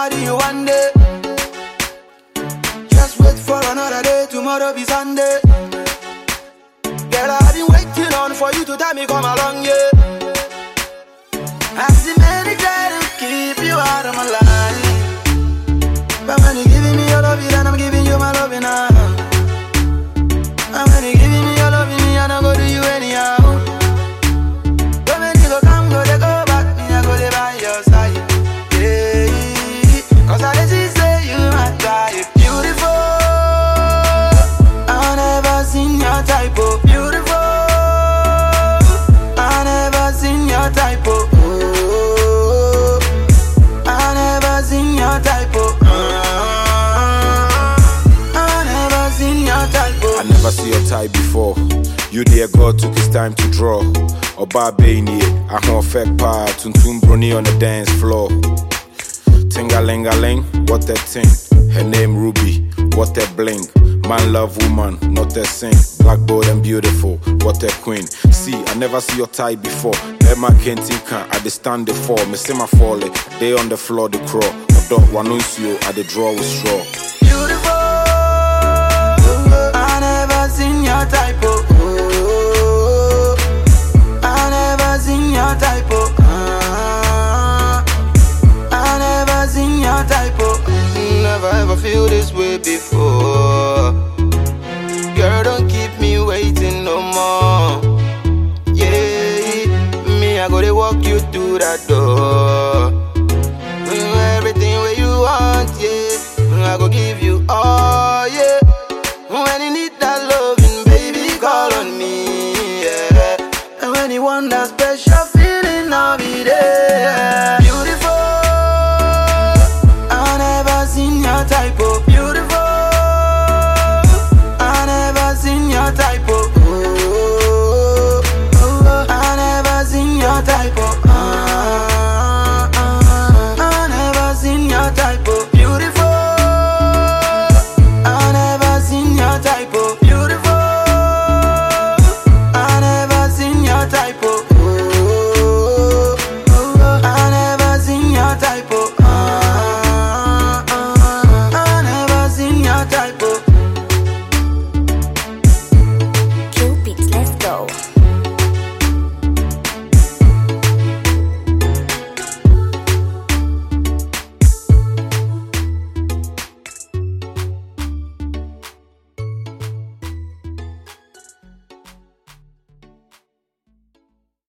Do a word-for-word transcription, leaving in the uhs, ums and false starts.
marry you one day. Just wait for another day, tomorrow be Sunday. Girl, I've been waiting on for you to tell me come along, yeah. I see many try to keep you out of my life, but when you're giving me your love, then I'm giving you my love now. And when you're giving me your love, me I don't go to you anyhow. But when you go come, go they go back, me I go they by your side. Yeah, cause I just say you my type, beautiful. I never seen your type, oh, beautiful. I never seen your type, oh. I never seen your type, oh. I never seen your type, oh. I never see your type before. You dear God took his time to draw. Oba Beni, I want fake power. Tuntum Bruni on the dance floor. Tingalingaling, what that thing? Her name Ruby, what that bling? Man love woman, not that sing. Black bold and beautiful, what a queen. See, I never see your type before. Emma can't think I dey stand the fall. Me see my fall, they on the floor the crawl. Odo wanuncio, I the draw with straw. Beautiful. I never seen your type, oh. I never seen your type, oh. I never seen your type, oh. Never ever feel this way before. Girl, don't keep me waiting no more. Yeah, me I go to walk you through that door. Everything where you want, yeah, I go give you all, yeah. When you need that loving, baby, call on me, yeah. And when you want that special